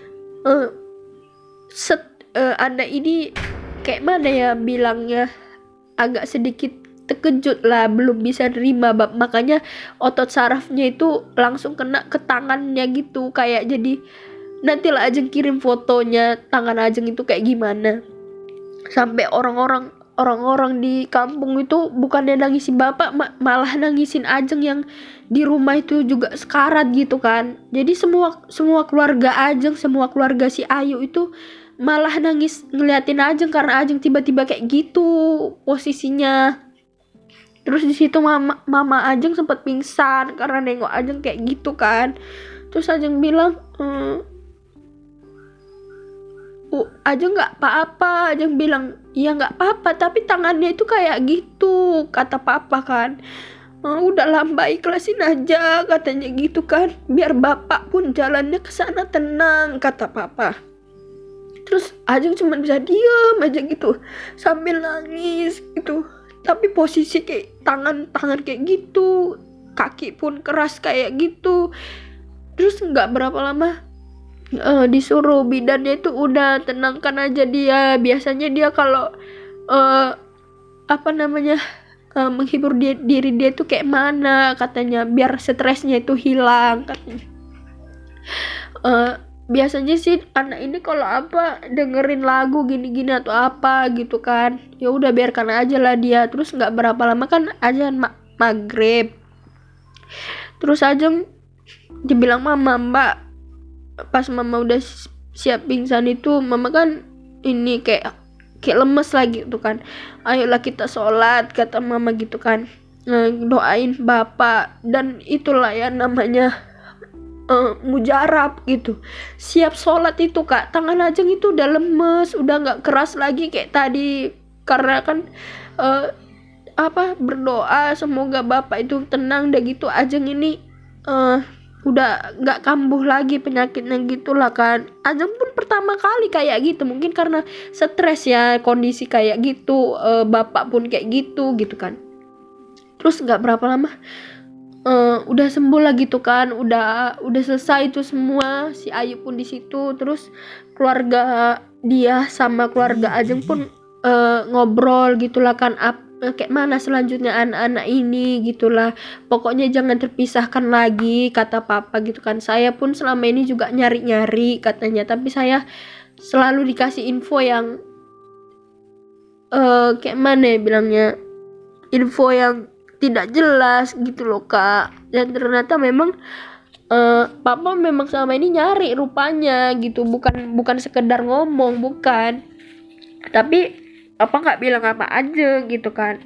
anak ini kayak mana ya bilangnya, agak sedikit terkejut lah, belum bisa nerima, makanya otot sarafnya itu langsung kena ke tangannya gitu. Kayak jadi nantilah Ajeng kirim fotonya tangan Ajeng itu kayak gimana. Sampai orang-orang di kampung itu bukannya nangisin bapak, malah nangisin Ajeng yang di rumah itu juga sekarat gitu kan. Jadi semua keluarga Ajeng, semua keluarga si Ayu itu malah nangis ngeliatin Ajeng karena Ajeng tiba-tiba kayak gitu posisinya. Terus di situ mama Ajeng sempat pingsan karena nengok Ajeng kayak gitu kan. Terus Ajeng bilang, Ajeng nggak apa-apa. Ajeng bilang, iya nggak apa-apa, tapi tangannya itu kayak gitu, kata papa kan. Udahlah mbak, ikhlasin aja, katanya gitu kan. Biar bapak pun jalannya ke sana tenang, kata papa. Terus Ajeng cuma bisa diem aja gitu sambil nangis gitu. Tapi posisi kayak tangan kayak gitu, kaki pun keras kayak gitu. Terus nggak berapa lama disuruh bidannya itu udah tenangkan aja dia. Biasanya dia kalau menghibur diri dia tuh kayak mana katanya, biar stresnya itu hilang katanya. Biasanya sih anak ini kalau dengerin lagu gini-gini atau apa gitu kan, ya udah biarkan aja lah dia. Terus nggak berapa lama kan azan maghrib. Terus Ajeng dibilang mama, mbak, pas mama udah siap pingsan itu, mama kan ini kayak lemes lagi gitu kan. Ayolah kita sholat, kata mama gitu kan, doain bapak. Dan itulah ya namanya mujarab gitu. Siap sholat itu kak, tangan Ajeng itu udah lemes, udah nggak keras lagi kayak tadi. Karena kan berdoa semoga bapak itu tenang, udah gitu Ajeng ini udah nggak kambuh lagi penyakitnya gitulah kan. Ajeng pun pertama kali kayak gitu, mungkin karena stres ya kondisi kayak gitu, bapak pun kayak gitu kan. Terus nggak berapa lama udah sembuh lah gitu kan, udah selesai itu semua. Si Ayu pun di situ, terus keluarga dia sama keluarga Ajeng pun ngobrol gitulah kan, kayak mana selanjutnya anak-anak ini gitulah. Pokoknya jangan terpisahkan lagi kata papa gitu kan. Saya pun selama ini juga nyari-nyari katanya, tapi saya selalu dikasih info yang kayak mana ya bilangnya, info yang tidak jelas gitu loh kak. Dan ternyata memang papa memang selama ini nyari rupanya gitu, bukan sekedar ngomong, bukan, tapi papa nggak bilang apa aja gitu kan.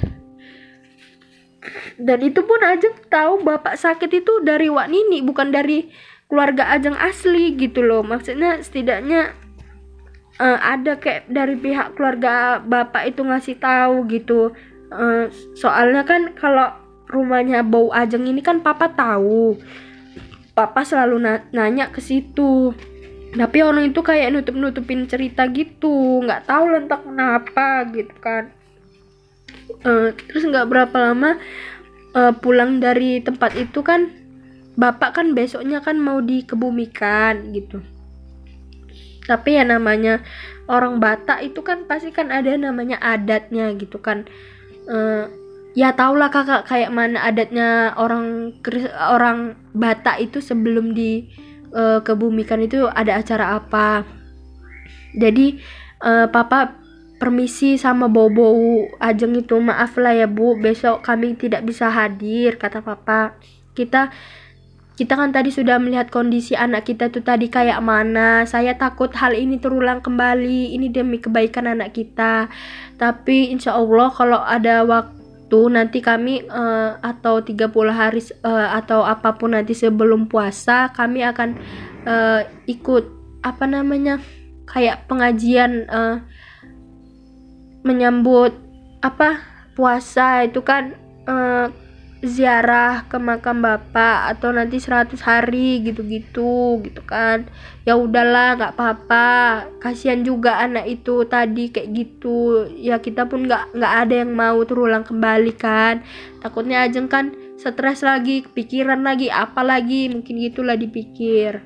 Dan itu pun Ajeng tahu bapak sakit itu dari Wak Nini, bukan dari keluarga Ajeng asli gitu loh. Maksudnya setidaknya ada kayak dari pihak keluarga bapak itu ngasih tahu gitu. Soalnya kan kalau rumahnya bau Ajeng ini kan papa tahu, papa selalu nanya ke situ, tapi orang itu kayak nutup-nutupin cerita gitu, nggak tahu entah kenapa gitu kan. Terus nggak berapa lama pulang dari tempat itu kan, bapak kan besoknya kan mau dikebumikan gitu. Tapi ya namanya orang Batak itu kan pasti kan ada namanya adatnya gitu kan. Ya tau lah kakak kayak mana adatnya orang Batak itu sebelum dikebumikan itu ada acara apa. Jadi papa permisi sama bau-bau Ajeng itu, maaf lah ya bu, besok kami tidak bisa hadir kata papa. Kita kan tadi sudah melihat kondisi anak kita tuh tadi kayak mana. Saya takut hal ini terulang kembali. Ini demi kebaikan anak kita. Tapi insya Allah kalau ada waktu nanti kami atau 30 hari atau apapun nanti sebelum puasa, kami akan ikut apa namanya, kayak pengajian menyambut apa puasa itu kan, ziarah ke makam bapak atau nanti 100 hari gitu kan. Ya udahlah nggak apa-apa, kasihan juga anak itu tadi kayak gitu ya. Kita pun nggak ada yang mau terulang kembali kan. Takutnya Ajeng kan stres lagi, kepikiran lagi, apa lagi mungkin gitulah dipikir.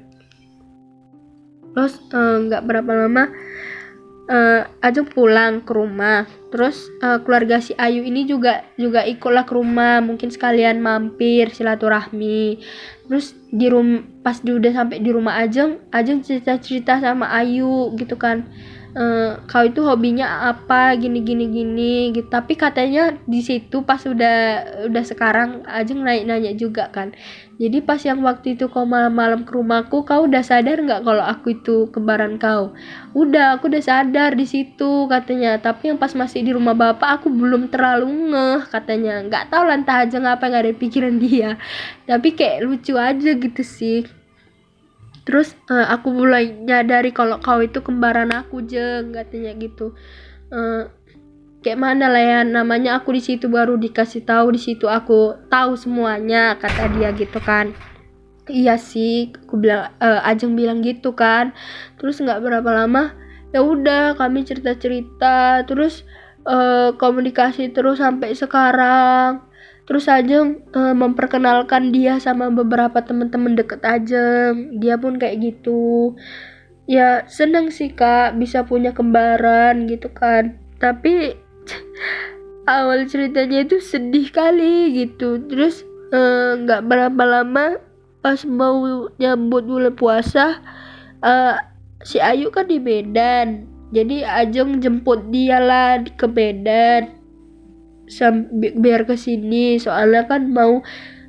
Terus nggak berapa lama Ajeng pulang ke rumah. Terus keluarga si Ayu ini juga ikutlah ke rumah, mungkin sekalian mampir silaturahmi. Terus pas udah sampai di rumah Ajeng cerita sama Ayu gitu kan, kau itu hobinya apa gini gitu. Tapi katanya di situ pas udah sekarang Ajeng nanya juga kan. Jadi pas yang waktu itu kau malam-malam ke rumahku, kau udah sadar nggak kalau aku itu kembaran kau? Aku udah sadar di situ katanya. Tapi yang pas masih di rumah bapak aku belum terlalu ngeh katanya. Nggak tahu lah entah aja ngapa nggak ada pikiran dia. Tapi kayak lucu aja gitu sih. Terus aku mulai nyadari kalau kau itu kembaran aku Jeng katanya gitu. Kayak mana lah ya namanya, aku di situ baru dikasih tahu, di situ aku tahu semuanya kata dia gitu kan. Iya sih, aku bilang, Ajeng bilang gitu kan. Terus nggak berapa lama ya udah kami cerita terus komunikasi terus sampai sekarang. Terus Ajeng memperkenalkan dia sama beberapa teman-teman deket Ajeng. Dia pun kayak gitu. Ya seneng sih kak bisa punya kembaran gitu kan. Tapi awal ceritanya itu sedih kali gitu. Terus nggak berapa lama pas mau nyambut bulan puasa, si Ayu kan di Medan. Jadi Ajeng jemput dia lah ke Medan biar kesini. Soalnya kan mau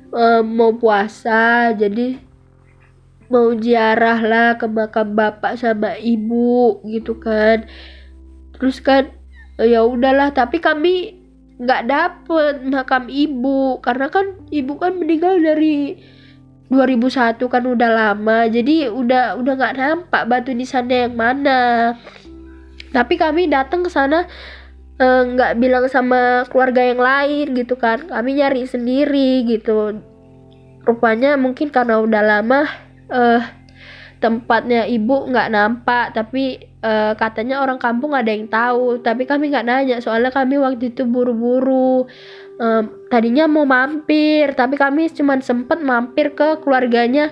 puasa, jadi mau ziarah lah ke makam bapak sama ibu gitu kan. Terus kan ya udahlah, tapi kami nggak dapet makam ibu karena kan ibu kan meninggal dari 2001 kan udah lama. Jadi udah nggak nampak batu nisannya yang mana. Tapi kami datang ke sana nggak bilang sama keluarga yang lain gitu kan. Kami nyari sendiri gitu. Rupanya mungkin karena udah lama tempatnya ibu nggak nampak, tapi katanya orang kampung ada yang tahu, tapi kami nggak nanya soalnya kami waktu itu buru-buru. Tadinya mau mampir, tapi kami cuma sempet mampir ke keluarganya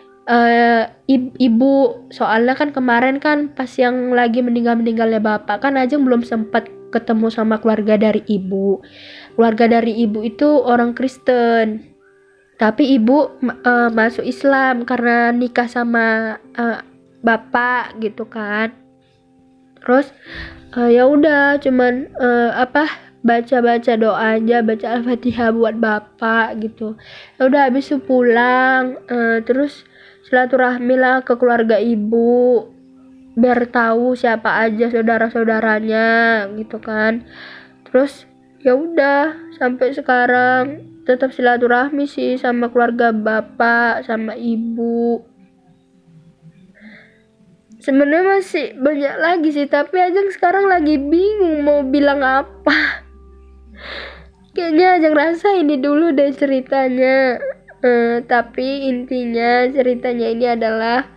ibu, soalnya kan kemarin kan pas yang lagi meninggalnya bapak kan Ajeng belum sempat ketemu sama keluarga dari ibu. Keluarga dari ibu itu orang Kristen, tapi ibu masuk Islam karena nikah sama bapak gitu kan. Terus ya udah cuman baca doa aja, baca Al-Fatihah buat bapak gitu. Ya udah habis itu pulang, terus silaturahmi lah ke keluarga ibu biar tahu siapa aja saudara-saudaranya gitu kan. Terus ya udah sampai sekarang tetap silaturahmi sih sama keluarga bapak sama ibu. Sebenarnya masih banyak lagi sih, tapi Ajeng sekarang lagi bingung mau bilang apa. Kayaknya Ajeng rasa ini dulu deh ceritanya. Tapi intinya ceritanya ini adalah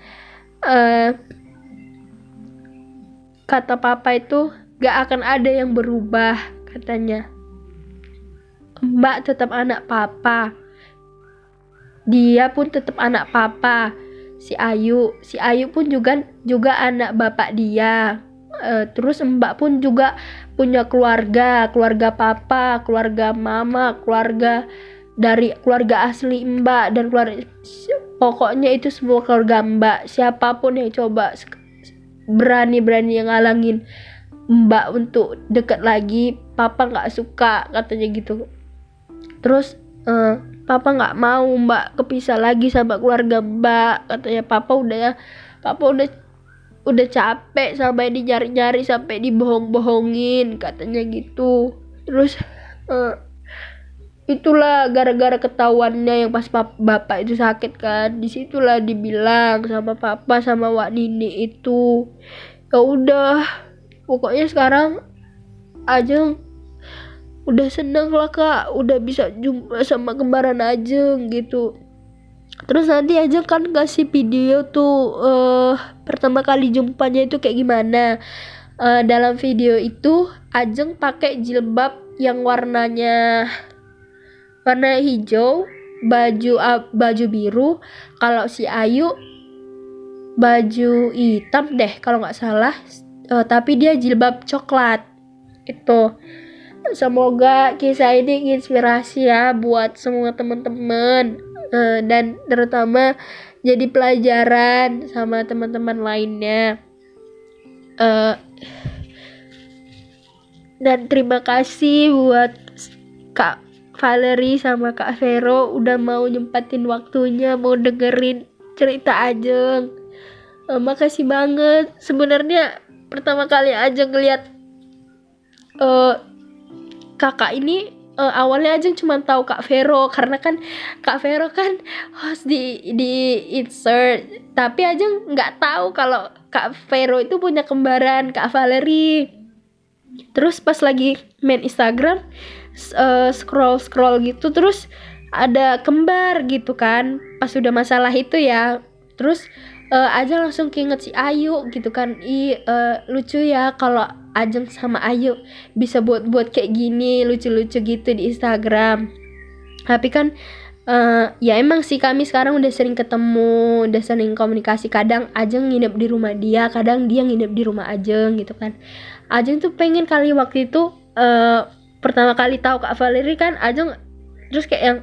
kata papa itu gak akan ada yang berubah katanya. Mbak tetap anak papa, dia pun tetap anak papa. Si Ayu pun juga anak bapak dia. Terus Mbak pun juga punya keluarga papa, keluarga mama, keluarga asli Mbak, dan pokoknya itu semua keluarga Mbak. Siapapun yang coba berani yang ngalangin Mbak untuk deket lagi, papa nggak suka katanya gitu. Terus papa nggak mau Mbak kepisah lagi sama keluarga Mbak katanya. Papa udah capek sampai nyari sampai dibohong-bohongin katanya gitu. Terus itulah gara-gara ketahuannya yang pas bapak itu sakit kan, disitulah dibilang sama papa sama Wak Nini itu. Ya udah pokoknya sekarang Ajeng udah seneng lah kak, udah bisa jumpa sama kembaran Ajeng gitu. Terus nanti Ajeng kan kasih video tuh pertama kali jumpanya itu kayak gimana. Dalam video itu Ajeng pakai jilbab yang warna hijau, baju biru. Kalau si Ayu baju hitam deh kalau nggak salah, tapi dia jilbab coklat itu. Semoga kisah ini inspirasi ya buat semua teman-teman, dan terutama jadi pelajaran sama teman-teman lainnya. Dan terima kasih buat Kak Valerie sama Kak Vero udah mau nyempatin waktunya mau dengerin cerita Ajeng. Makasih banget. Sebenarnya pertama kali Ajeng ngeliat kakak ini, awalnya Ajeng cuma tahu Kak Vero karena kan Kak Vero kan host di insert, tapi Ajeng nggak tahu kalau Kak Vero itu punya kembaran Kak Valerie. Terus pas lagi main Instagram, scroll gitu, terus ada kembar gitu kan. Pas udah masalah itu ya, terus Ajeng langsung keinget si Ayu gitu kan. Lucu ya kalau Ajeng sama Ayu bisa buat kayak gini, lucu-lucu gitu di Instagram. Tapi kan ya emang sih kami sekarang udah sering ketemu, udah sering komunikasi. Kadang Ajeng nginep di rumah dia, kadang dia nginep di rumah Ajeng gitu kan. Ajeng tuh pengen kali waktu itu pertama kali tahu Kak Valerie kan, Ajeng terus kayak yang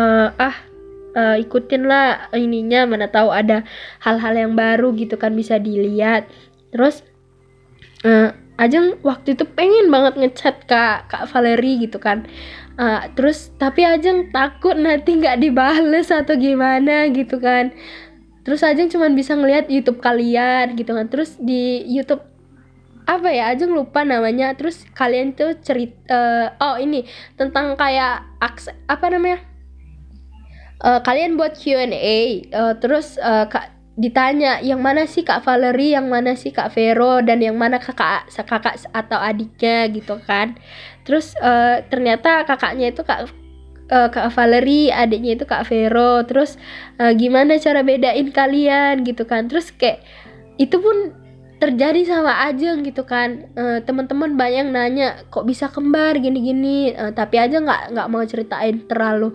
ikutin lah ininya, mana tahu ada hal-hal yang baru gitu kan bisa dilihat. Terus Ajeng waktu itu pengen banget ngechat Kak Valerie gitu kan. Terus tapi Ajeng takut nanti nggak dibales atau gimana gitu kan. Terus Ajeng cuma bisa ngeliat YouTube kalian gitu kan. Terus di YouTube apa ya, Ajeng lupa namanya. Terus kalian tuh cerita ini tentang kayak kalian buat Q&A, terus ditanya yang mana sih Kak Valerie, yang mana sih Kak Vero, dan yang mana kakak atau adiknya gitu kan. Terus ternyata kakaknya itu Kak Valerie, adiknya itu Kak Vero. Terus gimana cara bedain kalian gitu kan. Terus kayak itu pun terjadi sama Ajeng gitu kan. Teman-teman banyak nanya kok bisa kembar gini-gini, tapi Ajeng nggak mau ceritain terlalu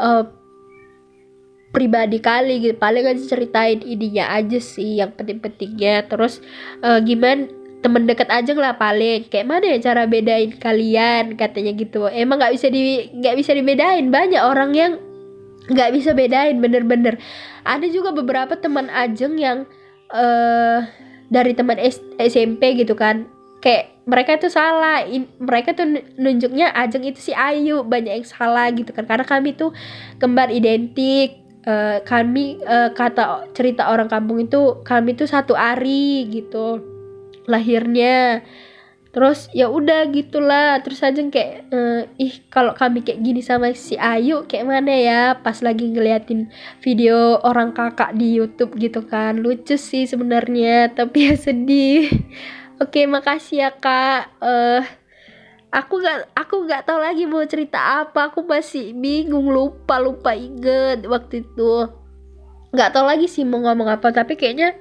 pribadi kali gitu, paling aja ceritain idenya aja sih yang penting-pentingnya. Terus gimana temen deket aja lah paling kayak mana ya cara bedain kalian katanya gitu. Emang nggak bisa dibedain, banyak orang yang nggak bisa bedain bener-bener. Ada juga beberapa teman Ajeng yang dari teman SMP gitu kan, kayak mereka tuh salah, mereka tuh nunjuknya Ajeng itu si Ayu, banyak yang salah gitu kan, karena kami tuh kembar identik. Kami kata cerita orang kampung itu kami tuh satu hari gitu lahirnya. Terus ya udah gitulah. Terus Ajeng kayak kalau kami kayak gini sama si Ayu kayak mana ya, pas lagi ngeliatin video orang kakak di YouTube gitu kan. Lucu sih sebenarnya, tapi ya sedih. Oke, makasih ya Kak. Aku nggak tahu lagi mau cerita apa. Aku masih bingung, lupa inget waktu itu. Nggak tahu lagi sih mau ngomong apa, tapi kayaknya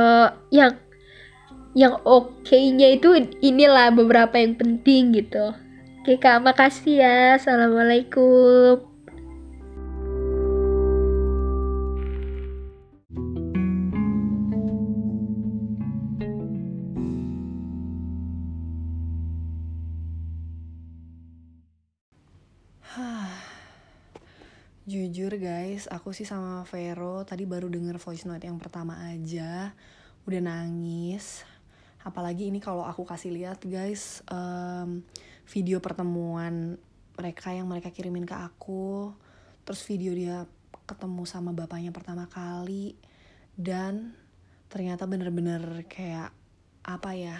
yang oke-nya itu inilah beberapa yang penting gitu. Oke Kak, makasih ya. Assalamualaikum. Jujur guys, aku sih sama Vero tadi baru denger voice note yang pertama aja udah nangis. Apalagi ini kalau aku kasih lihat guys, video pertemuan mereka yang mereka kirimin ke aku. Terus video dia ketemu sama bapaknya pertama kali. Dan ternyata bener-bener kayak apa ya,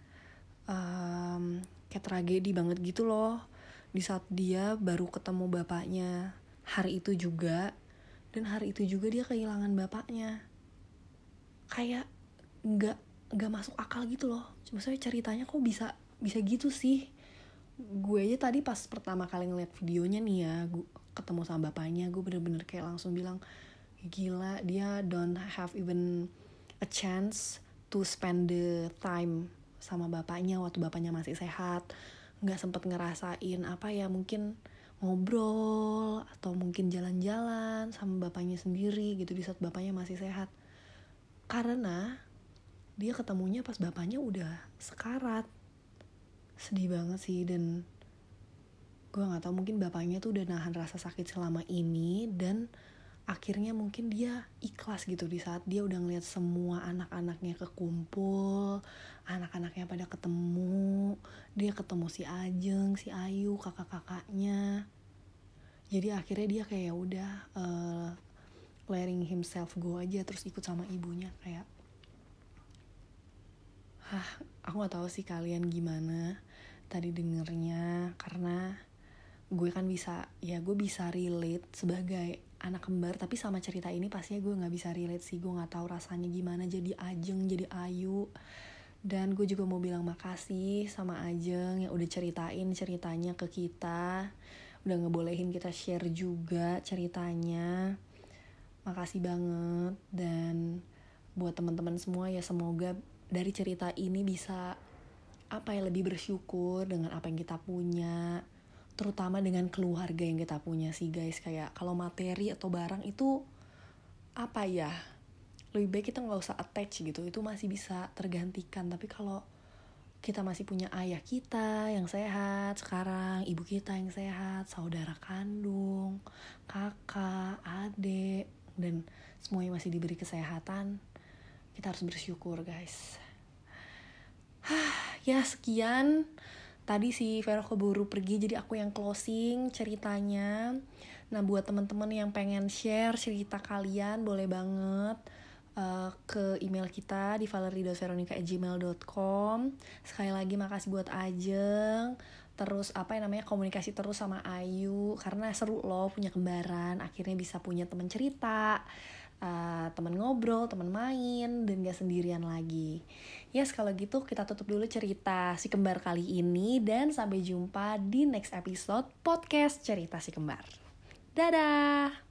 kayak tragedi banget gitu loh. Di saat dia baru ketemu bapaknya hari itu juga, dan hari itu juga dia kehilangan bapaknya. Kayak nggak masuk akal gitu loh. Maksudnya ceritanya kok bisa gitu sih. Gue aja tadi pas pertama kali ngeliat videonya nih ya, gue ketemu sama bapaknya, gue bener-bener kayak langsung bilang, gila, dia don't have even a chance to spend the time sama bapaknya waktu bapaknya masih sehat. Nggak sempet ngerasain apa ya, mungkin ngobrol atau mungkin jalan-jalan sama bapaknya sendiri gitu di saat bapaknya masih sehat. Karena dia ketemunya pas bapaknya udah sekarat. Sedih banget sih. Dan gue gak tahu, mungkin bapaknya tuh udah nahan rasa sakit selama ini, dan akhirnya mungkin dia ikhlas gitu di saat dia udah ngeliat semua anak-anaknya kekumpul, anak-anaknya pada ketemu, dia ketemu si Ajeng, si Ayu, kakak-kakaknya. Jadi akhirnya dia kayak udah letting himself go aja, terus ikut sama ibunya. Kayak aku gak tahu sih kalian gimana tadi dengernya, karena gue kan gue bisa relate sebagai anak kembar, tapi sama cerita ini pastinya gue gak bisa relate sih. Gue gak tahu rasanya gimana jadi Ajeng, jadi Ayu. Dan gue juga mau bilang makasih sama Ajeng yang udah ceritain ceritanya ke kita, udah ngebolehin kita share juga ceritanya. Makasih banget. Dan buat teman-teman semua ya, semoga dari cerita ini bisa lebih bersyukur dengan apa yang kita punya, terutama dengan keluarga yang kita punya sih guys. Kayak kalau materi atau barang itu lebih baik kita gak usah attach gitu, itu masih bisa tergantikan. Tapi kalau kita masih punya ayah kita yang sehat sekarang, ibu kita yang sehat, saudara kandung, kakak, adik, dan semuanya masih diberi kesehatan, kita harus bersyukur guys. Ya sekian. Tadi si Vero keburu pergi, jadi aku yang closing ceritanya. Nah buat teman-teman yang pengen share cerita kalian, boleh banget ke email kita di valerie.veronica@gmail.com. Sekali lagi makasih buat Ajeng. Terus komunikasi terus sama Ayu, karena seru loh punya kembaran. Akhirnya bisa punya teman cerita, teman ngobrol, teman main, dan gak sendirian lagi. Yes, kalau gitu kita tutup dulu cerita si kembar kali ini, dan sampai jumpa di next episode podcast Cerita Si Kembar. Dadah!